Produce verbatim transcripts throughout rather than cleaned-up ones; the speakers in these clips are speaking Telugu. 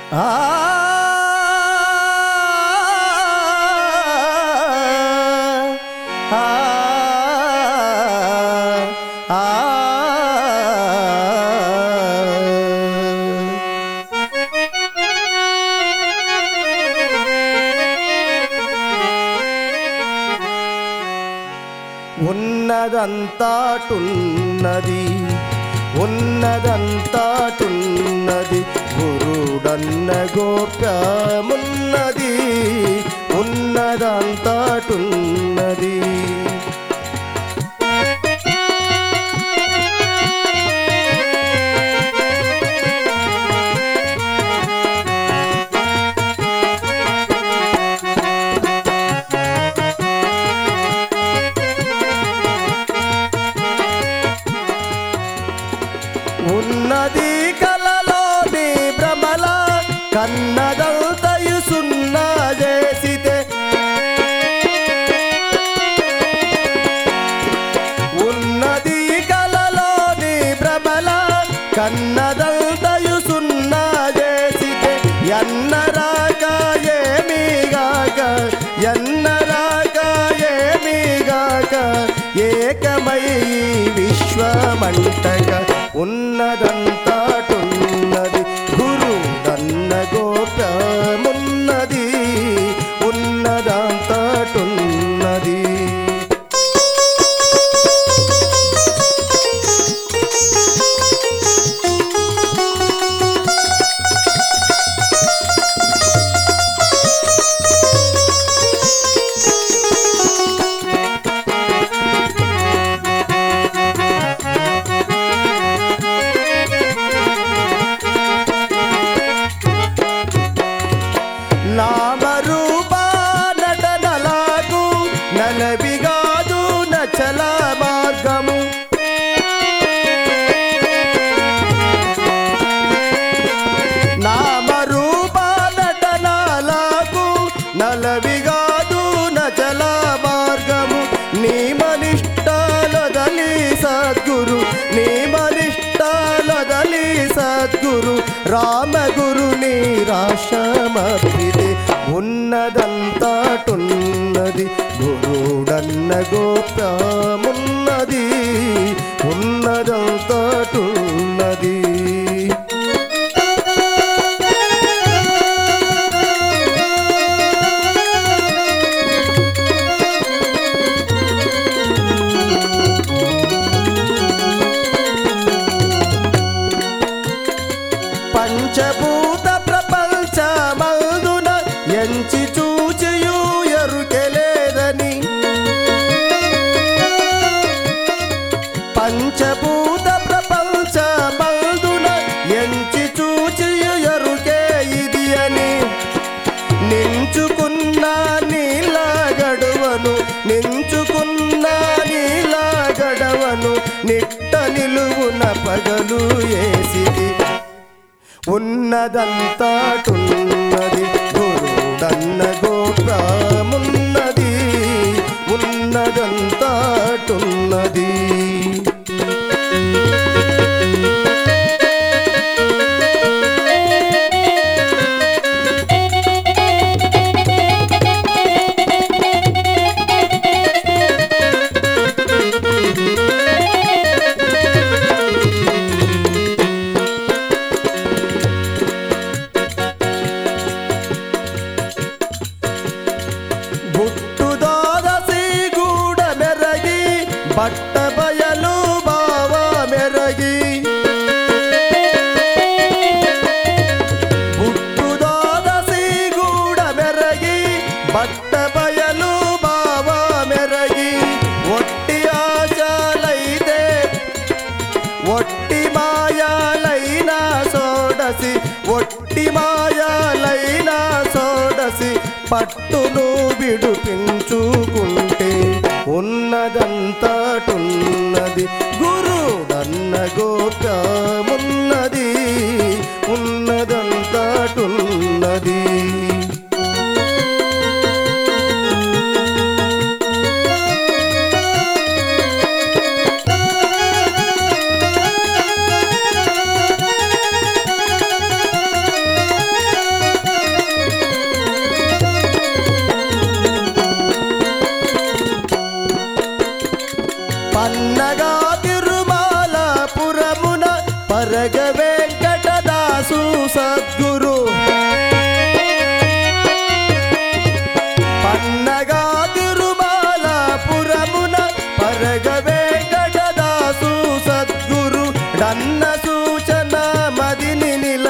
ఆ ఆ ఆ ఉన్నదంతాటున్నది ఉన్నదంతాటున్నది గురుడన్న గోప్యమున్నది ఉన్నదంతాటున్నది ఉన్నది కలలోని భ్రమల కన్నదంతయు సున్నా చేసితే ఉన్నది కలలోని భ్రమల కన్నదంతయు సున్నా చేసితే ఎన్నరాక ఏమీగాక ఎన్నరాక ఏమీగాక ఏకమై విశ్వమంటక ఉన్నదంతాటున్నది గురుడన్న గోప్యమున్నది ఉన్నదంతాటున్నది నామరూప నటనలాగు నలవిగాదు నచల మార్గము నామరూప నటనలాగు నలవిగాదు నచల మార్గము నియమనిష్టాలదలి సద్గురు నియమనిష్టాలదలి సద్గురు రామగురు నిరాశమర్పితే ఉన్నదంతాటున్నది గురుడన్న గోప్యమున్నది ఉన్నదంతాటున్నది పంచభూత ప్రపంచమందున ఎంచి చూచియు ఎరుకెలేదని పంచభూత ప్రపంచమందున ఎంచి చూచియు ఎరుకే ఇది అని నించుకున్న నీల గడువను నించుకున్న నీల గడవను నిట్ట నిలువున పగలు ఏసిది ఉన్నదంతాటున్నది గురుడన్న గోప్యమున్నది ఉన్నదంతాటున్నది బట్ట బయలు బావ మెరగి బుట్టు దాదసి గూడ మెరగి బట్ట బయలు బావ మెరగి ఒట్టి ఆశలైతే ఒట్టి మాయాలైనా సోడసి ఒట్టి మాయాలైనా సోడసి పట్టును విడుపించుకుంటే ఉన్నదంతాటున్నది గురుడన్న గోప్యమున్నది ఉన్నదంతాటున్నది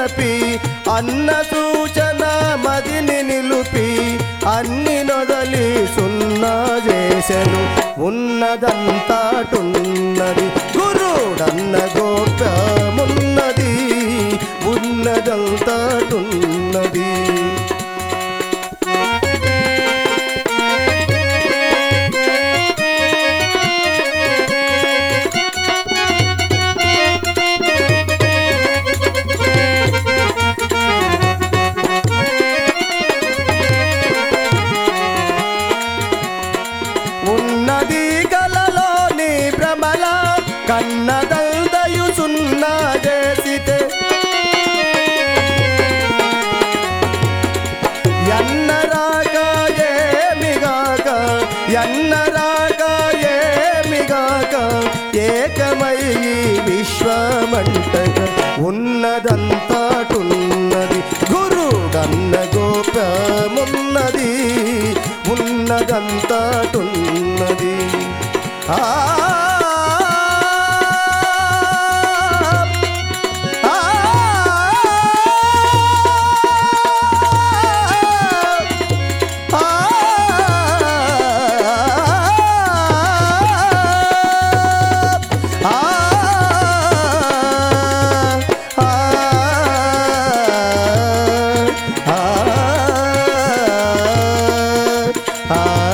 వినపి అన్న సూచన మదిని నిలుపి అన్ని నొదలి సున్నా చేసెను ఉన్నదంతాటున్నది గురుడన్న గోప్యమున్నది ఉన్నదంతాటున్నది ఉన్నది కలలోని భ్రమల కన్నదందయు సున్నా చేసితే ఎన్నరాక ఏమిగాక ఎన్నరాక ఏమిగాక ఏకమై విశ్వమంటక ఉన్నదంతాటున్నది గురుడన్న గోప్యమున్నది ఉన్నదంతాటున్నది ఆ ఆ